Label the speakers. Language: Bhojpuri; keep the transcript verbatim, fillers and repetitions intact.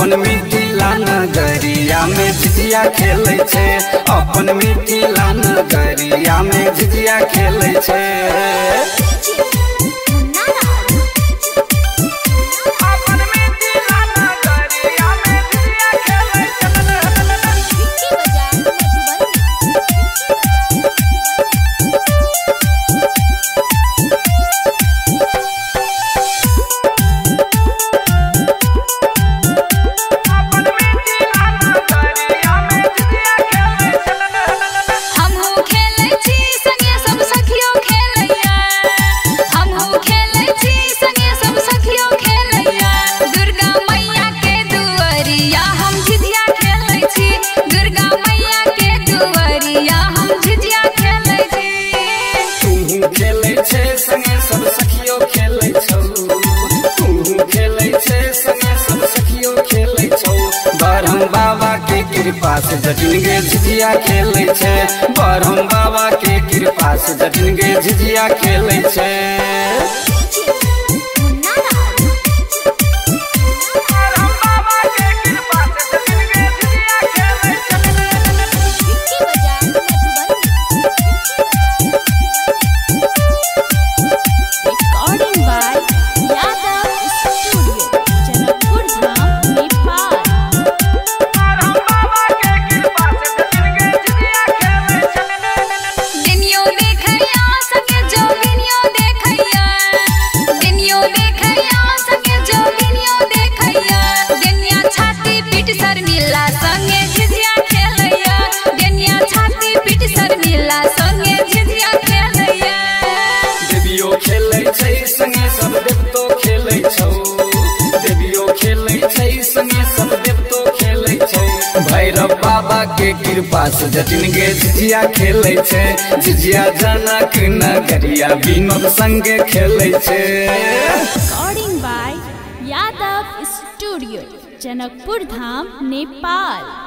Speaker 1: अपन मिथिला नगरिया में झिझिया खेले छे, अपन मिथिला नगरिया में झिझिया खेले छे। ब्रह्म बाबा के कृपा से जटिन गे झिझिया खेले छे, ब्रह्म बाबा के कृपा से जटिन गे झिझिया खेले छे। संगे सब देवतो खेले छौ, देवियो खेले छै संगे सब देवतो खेले छौ। भैरव बाबा के कृपा से जटिन गे झिझिया खेले छे, झिझिया जनक नगरिया विनोद संगे खेले छे।
Speaker 2: Recording by Yadav studio, Janakpur Dham, Nepal.